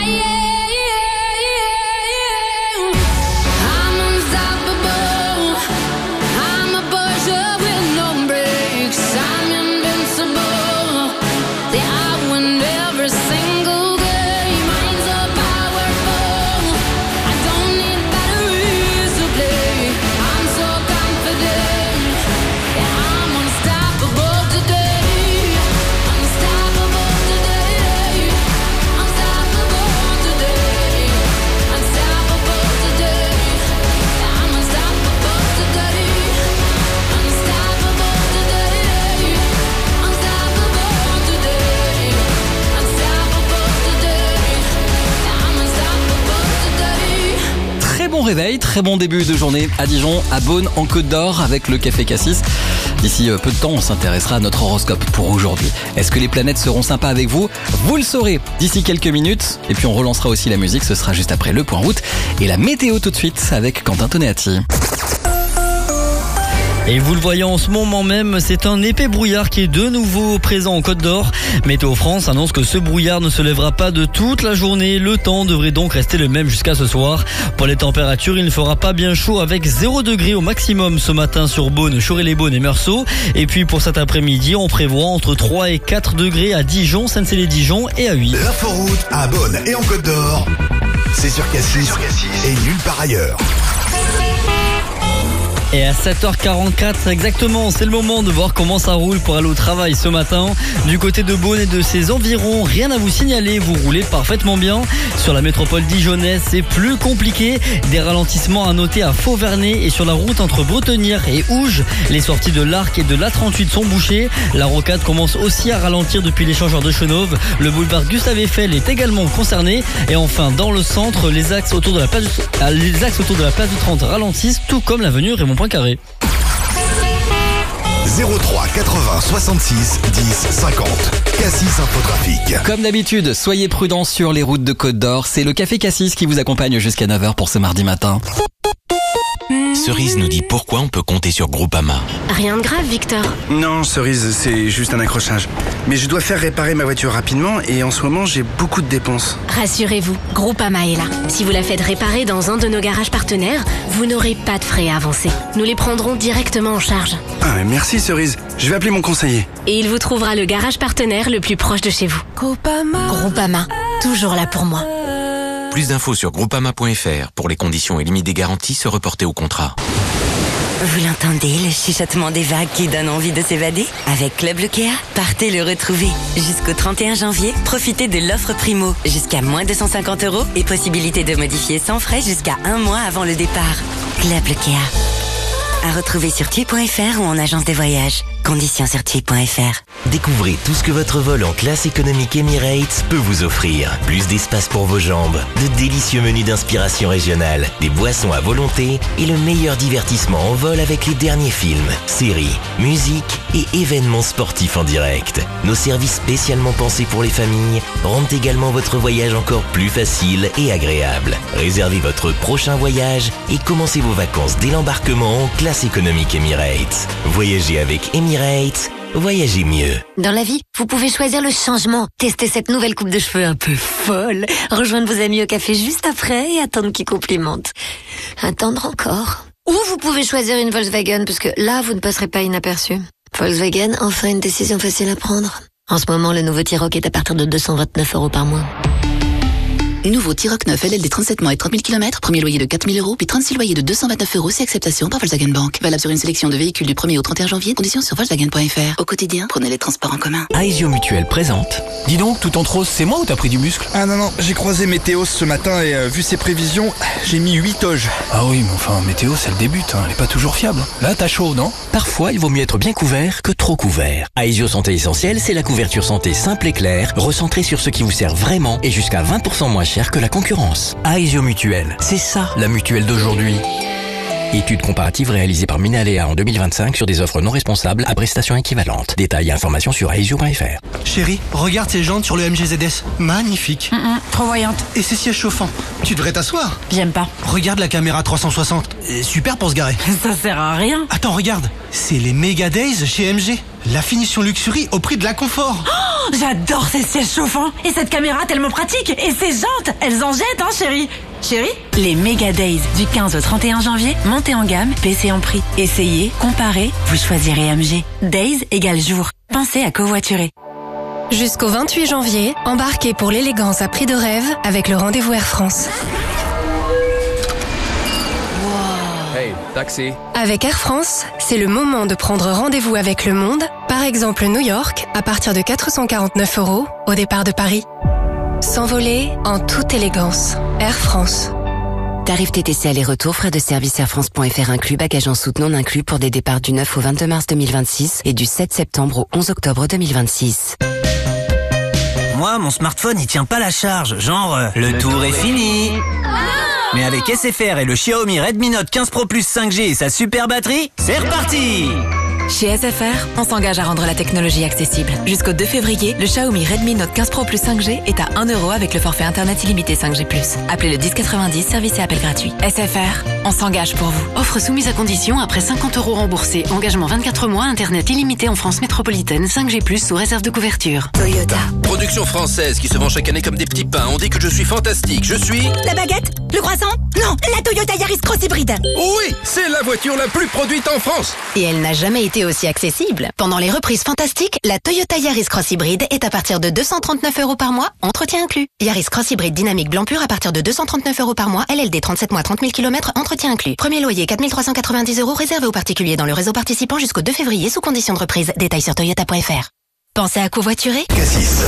am. I'm unstoppable. I'm a Porsche with no brakes. I'm invincible. Yeah, I win every single game. I'm so powerful. I don't need batteries to play. I'm so confident. Yeah, I'm unstoppable today. Unstoppable today. Unstoppable today. Unstoppable today. Yeah, I'm unstoppable today. Unstoppable today. Unstoppable today. Unstoppable today. Yeah, I'm unstoppable today. Très bon réveil, très bon début de journée à Dijon, à Beaune, en Côte d'Or, avec le Café Cassis. D'ici euh, peu de temps, on s'intéressera à notre horoscope pour aujourd'hui. Est-ce que les planètes seront sympas avec vous? Vous le saurez d'ici quelques minutes. Et puis on relancera aussi la musique, ce sera juste après le point route. Et la météo tout de suite avec Quentin Toneati. Et vous le voyez en ce moment même, c'est un épais brouillard qui est de nouveau présent en Côte d'Or. Météo France annonce que ce brouillard ne se lèvera pas de toute la journée. Le temps devrait donc rester le même jusqu'à ce soir. Pour les températures, il ne fera pas bien chaud avec zéro degré au maximum ce matin sur Beaune, Choré-les-Beaunes et Meursault. Et puis pour cet après-midi, on prévoit entre trois et quatre degrés à Dijon, Sainte-Céline-Dijon et à Huy. L'inforoute à Beaune et en Côte d'Or, c'est sur Cassis et nulle part ailleurs. Et à sept heures quarante-quatre exactement, c'est le moment de voir comment ça roule pour aller au travail ce matin. Du côté de Beaune et de ses environs, rien à vous signaler, vous roulez parfaitement bien. Sur la métropole dijonnaise, c'est plus compliqué. Des ralentissements à noter à Fauvernay et sur la route entre Bretonnière et Ouge. Les sorties de l'Arc et de l'A trente-huit sont bouchées. La rocade commence aussi à ralentir depuis l'échangeur de Chenauve. Le boulevard Gustave Eiffel est également concerné. Et enfin, dans le centre, les axes autour de la place du, les axes autour de la place du trente ralentissent, tout comme l'avenue Raymond Poincaré. zéro trois quatre-vingts soixante-six dix cinquante. Cassis Infotrafic. Comme d'habitude, soyez prudents sur les routes de Côte d'Or. C'est le Café Cassis qui vous accompagne jusqu'à neuf heures pour ce mardi matin. Cerise nous dit pourquoi on peut compter sur Groupama. Rien de grave, Victor. Non, Cerise, c'est juste un accrochage. Mais je dois faire réparer ma voiture rapidement et en ce moment, j'ai beaucoup de dépenses. Rassurez-vous, Groupama est là. Si vous la faites réparer dans un de nos garages partenaires, vous n'aurez pas de frais à avancer. Nous les prendrons directement en charge. Ah, mais merci Cerise. Je vais appeler mon conseiller. Et il vous trouvera le garage partenaire le plus proche de chez vous. Groupama. Groupama, toujours là pour moi. Plus d'infos sur groupama point f r. Pour les conditions et limites des garanties, se reporter au contrat. Vous l'entendez, le chuchotement des vagues qui donne envie de s'évader? Avec Club Lucéa, partez le retrouver. Jusqu'au trente et un janvier, profitez de l'offre Primo. Jusqu'à moins deux cent cinquante euros et possibilité de modifier sans frais jusqu'à un mois avant le départ. Club Lucéa. À retrouver sur tui point f r ou en agence de voyage. Conditions sur tui point f r. Découvrez tout ce que votre vol en classe économique Emirates peut vous offrir. Plus d'espace pour vos jambes, de délicieux menus d'inspiration régionale, des boissons à volonté et le meilleur divertissement en vol avec les derniers films, séries, musique et événements sportifs en direct. Nos services spécialement pensés pour les familles rendent également votre voyage encore plus facile et agréable. Réservez votre prochain voyage et commencez vos vacances dès l'embarquement en classe économique Emirates. Voyagez avec Emirates. Voyagez mieux. Dans la vie, vous pouvez choisir le changement. Tester cette nouvelle coupe de cheveux un peu folle. Rejoindre vos amis au café juste après et attendre qu'ils complimentent. Attendre encore. Ou vous pouvez choisir une Volkswagen parce que là, vous ne passerez pas inaperçu. Volkswagen, enfin une décision facile à prendre. En ce moment, le nouveau T-Roc est à partir de deux cent vingt-neuf euros par mois. Nouveau T-Roc neuf L L D trente-sept mois et trente mille kilomètres, premier loyer de quatre mille euros, puis trente-six loyers de deux cent vingt-neuf euros, c'est acceptation par Volkswagen Bank. Valable sur une sélection de véhicules du premier au trente et un janvier, conditions sur Volkswagen point f r. Au quotidien, prenez les transports en commun. Aesio Mutuelle présente. Dis donc, tout en rose, c'est moi ou t'as pris du muscle? Ah non, non, j'ai croisé Météo ce matin et euh, vu ses prévisions, j'ai mis huit toges. Ah oui, mais enfin, Météo, c'est le début, hein. Elle est pas toujours fiable. Là, t'as chaud, non? Parfois, il vaut mieux être bien couvert que trop couvert. Aesio Santé Essentielle, c'est la couverture santé simple et claire, recentrée sur ce qui vous sert vraiment et jusqu'à vingt pour cent moins cher que la concurrence. Aesio Mutuelle, c'est ça la mutuelle d'aujourd'hui. Étude comparative réalisée par Minaléa en deux mille vingt-cinq sur des offres non responsables à prestations équivalentes. Détails et informations sur aesio point f r. Chérie, regarde ces jantes sur le M G Z S. Magnifique. Mm -mm, trop voyante. Et ces sièges chauffants. Tu devrais t'asseoir. J'aime pas. Regarde la caméra trois cent soixante. Euh, Super pour se garer. Ça sert à rien. Attends, regarde. C'est les Mega Days chez M G. La finition luxury au prix de la confort. Oh, j'adore ces sièges chauffants. Et cette caméra tellement pratique. Et ces jantes, elles en jettent, hein, chérie. Chérie, les Mega Days du quinze au trente et un janvier, montez en gamme, baissez en prix. Essayez, comparez, vous choisirez M G. Days égale jour. Pensez à covoiturer. Jusqu'au vingt-huit janvier, embarquez pour l'élégance à prix de rêve avec le rendez-vous Air France. Hey, taxi. Avec Air France, c'est le moment de prendre rendez-vous avec le monde. Par exemple, New York, à partir de quatre cent quarante-neuf euros au départ de Paris. S'envoler en toute élégance. Air France. Tarif T T C aller-retour, frais de service Air France point f r inclus, bagages en soute non inclus pour des départs du neuf au vingt-deux mars deux mille vingt-six et du sept septembre au onze octobre deux mille vingt-six. Moi, mon smartphone, il tient pas la charge. Genre, euh, le, le tour, tour est, est fini. Mais avec S F R et le Xiaomi Redmi Note quinze Pro Plus cinq G et sa super batterie, c'est reparti! Chez S F R, on s'engage à rendre la technologie accessible. Jusqu'au deux février, le Xiaomi Redmi Note quinze Pro Plus cinq G est à un euro avec le forfait internet illimité cinq G plus. Appelez le dix quatre-vingt-dix, service et appel gratuit. S F R, on s'engage pour vous. Offre soumise à condition après cinquante euros remboursés. Engagement vingt-quatre mois, internet illimité en France métropolitaine, cinq G plus sous réserve de couverture. Toyota. Production française qui se vend chaque année comme des petits pains. On dit que je suis fantastique. Je suis... La baguette? Le croissant? Non, la Toyota Yaris Cross Hybride. Oui, c'est la voiture la plus produite en France. Et elle n'a jamais été Tout est aussi accessible. Pendant les reprises fantastiques, la Toyota Yaris Cross Hybrid est à partir de deux cent trente-neuf euros par mois, entretien inclus. Yaris Cross Hybrid dynamique blanc pur à partir de deux cent trente-neuf euros par mois, L L D trente-sept mois, trente mille kilomètres, entretien inclus. Premier loyer quatre mille trois cent quatre-vingt-dix euros réservé aux particuliers dans le réseau participant jusqu'au deux février sous condition de reprise. Détails sur toyota point f r. Pensez à covoiturer? Cassis.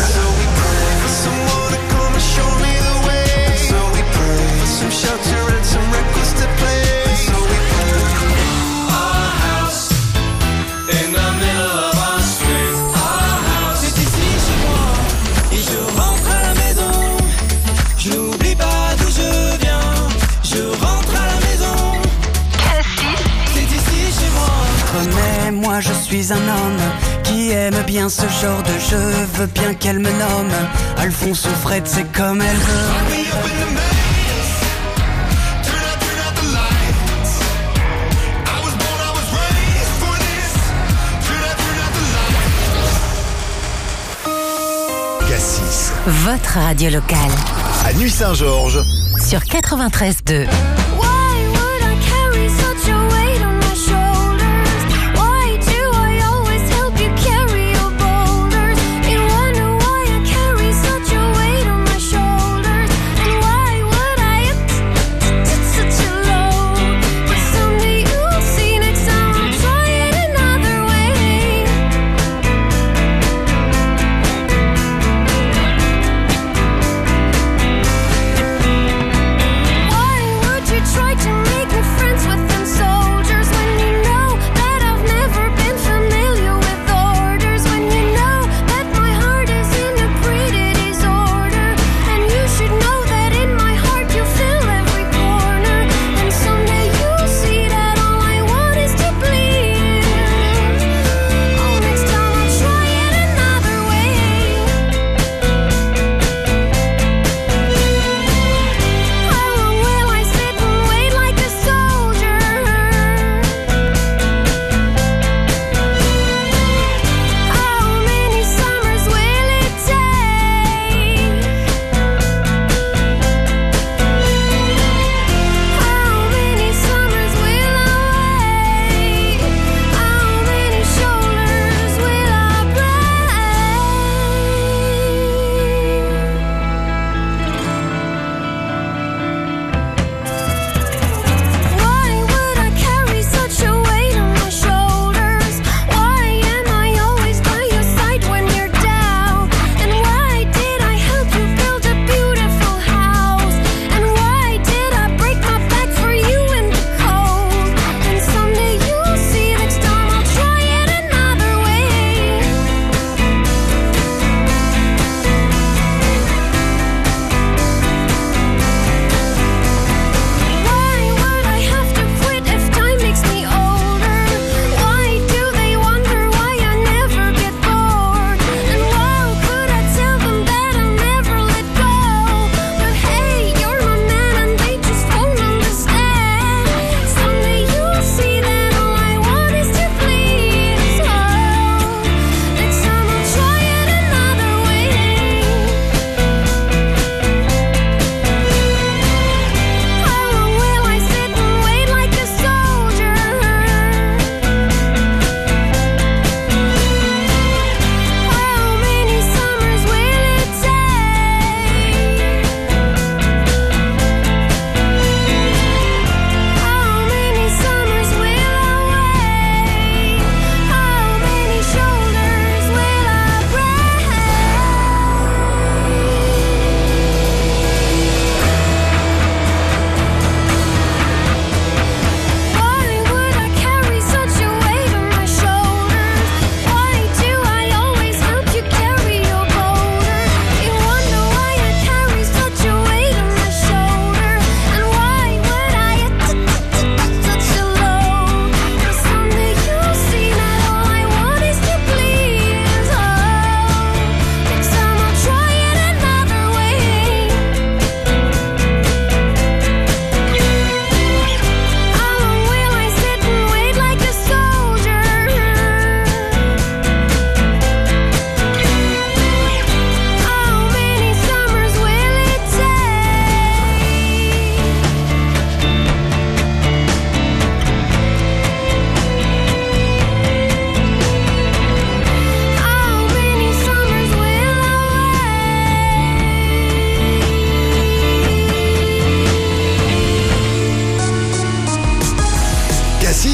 Mais moi je suis un homme qui aime bien ce genre de jeu. Veux bien qu'elle me nomme Alphonse ou Fred, c'est comme elle veut. Cassis. Votre radio locale. À Nuit-Saint-Georges. Sur quatre-vingt-treize deux. Would you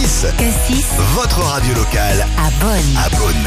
Cassis. Cassis, Votre radio locale à Bonne. à Beaune.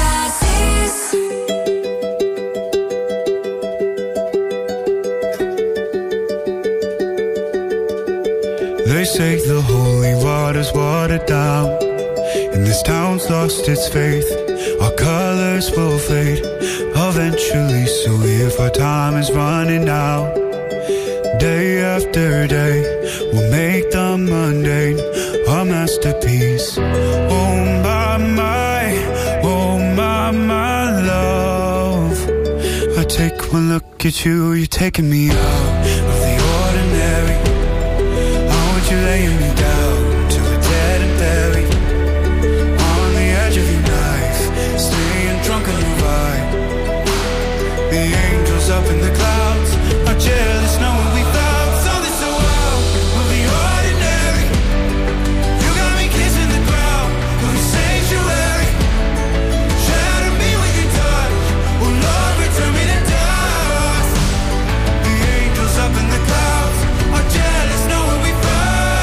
They say the holy water's watered down, and this town's lost its faith. Our colors will fade eventually, so if our time is running out, day after day, we'll make the mundane a masterpiece. Oh my, my, oh my, my love. I take one look at you, you're taking me out of the ordinary. You're laying me down to a dead and buried on the edge of your knife, staying drunk on your vibe. The angels up in the clouds are jealous knowing we found something so out of the ordinary. You got me kissing the ground of your sanctuary. Shatter me with your touch, oh Lord, return me to dust. The angels up in the clouds are jealous knowing we found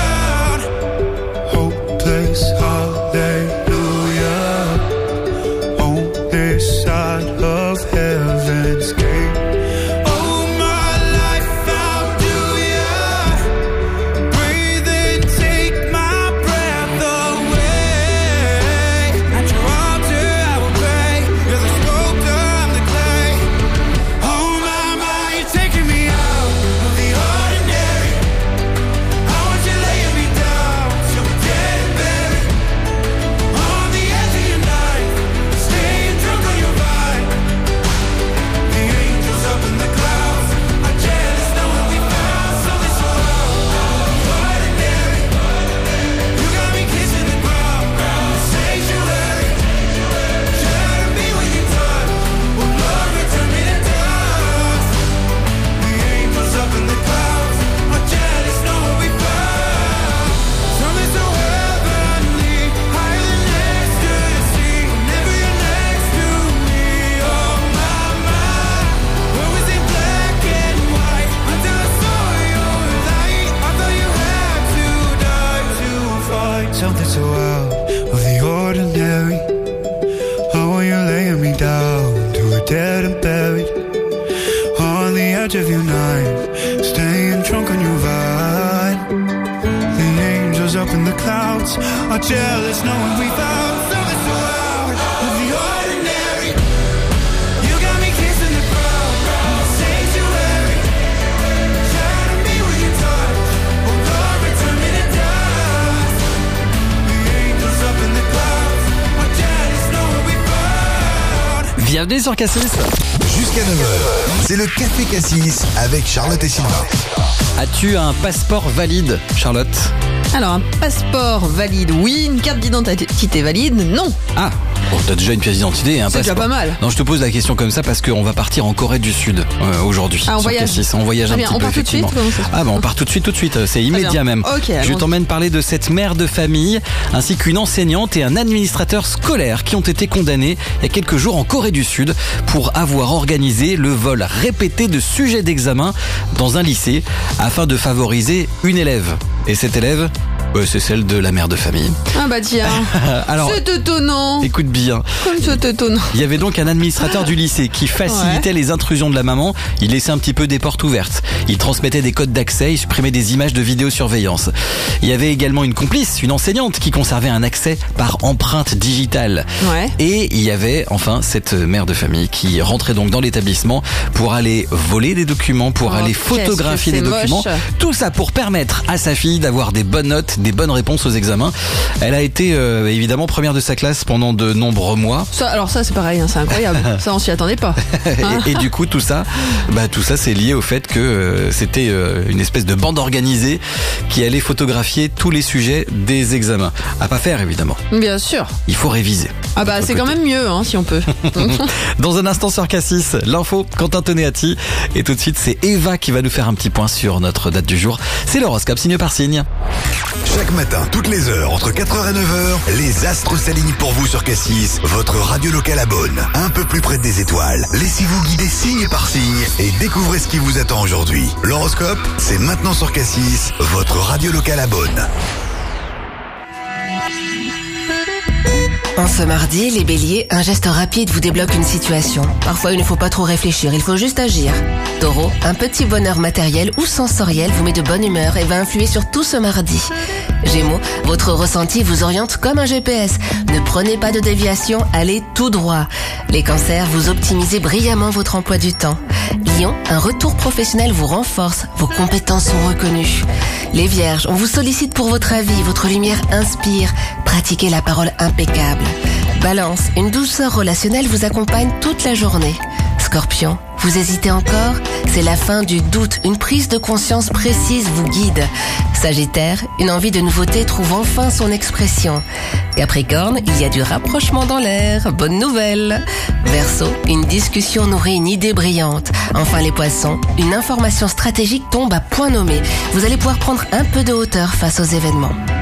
hopeless hallelujah on this side of heaven's gate. Oh, my life, how do ya breathe and take my breath away? At your altar I will pray. You're the sculptor, I'm the clay. Oh my, my, you're taking me out of the ordinary. I want you laying me down till we're dead and buried on the edge of your knife, staying drunk on your vibe. The angels up in the clouds are jealous knowing we found something so out of the ordinary. You got me kissing the ground, the sanctuary. Shatter me with your touch, oh Lord, return me to dust. The angels up in the clouds are jealous knowing we found something so heavenly, higher than ecstasy. Whenever you're next to me, oh my, my. Where was it black and white until I saw your light? I thought you had to die to fight something so out of the ordinary. Oh, you're laying me down to a dead and buried on the edge of your knife, staying drunk on your vibe. The angels up in the clouds are jealous knowing we found something so out of the ordinary. You got me kissing the ground, the sanctuary. Shatter me with your touch, oh Lord, return me to dust. The angels up in the clouds are jealous knowing we found. Bienvenue sur Cassis. Jusqu'à neuf heures, c'est le Café Cassis avec Charlotte et Sylvain. As-tu un passeport valide, Charlotte? Alors, un passeport valide, oui. Une carte d'identité valide, non. Ah, bon, t'as déjà une pièce d'identité et un C'est déjà passeport. pas mal. Non, je te pose la question comme ça parce qu'on va partir en Corée du Sud euh, aujourd'hui. Ah, on sur voyage. Cassis. On voyage Très un bien, petit on peu, part tout de suite, effectivement. comment ça se passe? Ah ben, on part tout de suite, tout de suite. C'est immédiat bien. même. Ok, je allons-y. t'emmène parler de cette mère de famille ainsi qu'une enseignante et un administrateur scolaire qui ont été condamnés il y a quelques jours en Corée du Sud pour avoir organisé le vol répété de sujets d'examen dans un lycée afin de favoriser une élève. Et cette élève, euh, c'est celle de la mère de famille. Ah bah tiens. Alors, c'est étonnant. écoute bien. Comme c'est étonnant. Il y avait donc un administrateur du lycée qui facilitait Ouais. les intrusions de la maman. Il laissait un petit peu des portes ouvertes. Il transmettait des codes d'accès, il supprimait des images de vidéosurveillance. Il y avait également une complice, une enseignante qui conservait un accès par empreinte digitale. Ouais. Et il y avait enfin cette mère de famille qui rentrait donc dans l'établissement pour aller voler des documents, pour Oh, aller qu'est-ce photographier que des c'est documents. moche. Tout ça pour permettre à sa fille d'avoir des bonnes notes, des bonnes réponses aux examens. Elle a été euh, évidemment première de sa classe pendant de nombreux mois. Ça, alors ça c'est pareil, hein, c'est incroyable. Ça on s'y attendait pas. Hein. et, et du coup tout ça, bah tout ça c'est lié au fait que euh, c'était euh, une espèce de bande organisée qui allait photographier tous les sujets des examens. À pas faire évidemment. Bien sûr. Il faut réviser. Ah bah c'est quand même mieux hein, si on peut. Dans un instant sur Cassis, l'info Quentin Toneatti. Et tout de suite c'est Eva qui va nous faire un petit point sur notre date du jour. C'est l'horoscope signe par signe. Chaque matin, toutes les heures, entre quatre heures et neuf heures, les astres s'alignent pour vous sur Cassis, votre radio locale à Beaune. Un peu plus près des étoiles. Laissez-vous guider signe par signe et découvrez ce qui vous attend aujourd'hui. L'horoscope, c'est maintenant sur Cassis, votre radio locale à Beaune. En ce mardi, les béliers, un geste rapide vous débloque une situation. Parfois, il ne faut pas trop réfléchir, il faut juste agir. Taureau, un petit bonheur matériel ou sensoriel vous met de bonne humeur et va influer sur tout ce mardi. Gémeaux, votre ressenti vous oriente comme un G P S. Ne prenez pas de déviation, allez tout droit. Les cancers, vous optimisez brillamment votre emploi du temps. Lion, un retour professionnel vous renforce, vos compétences sont reconnues. Les vierges, on vous sollicite pour votre avis, votre lumière inspire. Pratiquez la parole impeccable. Balance, une douceur relationnelle vous accompagne toute la journée. Scorpion, vous hésitez encore? C'est la fin du doute, une prise de conscience précise vous guide. Sagittaire, une envie de nouveauté trouve enfin son expression. Capricorne, il y a du rapprochement dans l'air, bonne nouvelle. Verseau, une discussion nourrit une idée brillante. Enfin les poissons, une information stratégique tombe à point nommé. Vous allez pouvoir prendre un peu de hauteur face aux événements.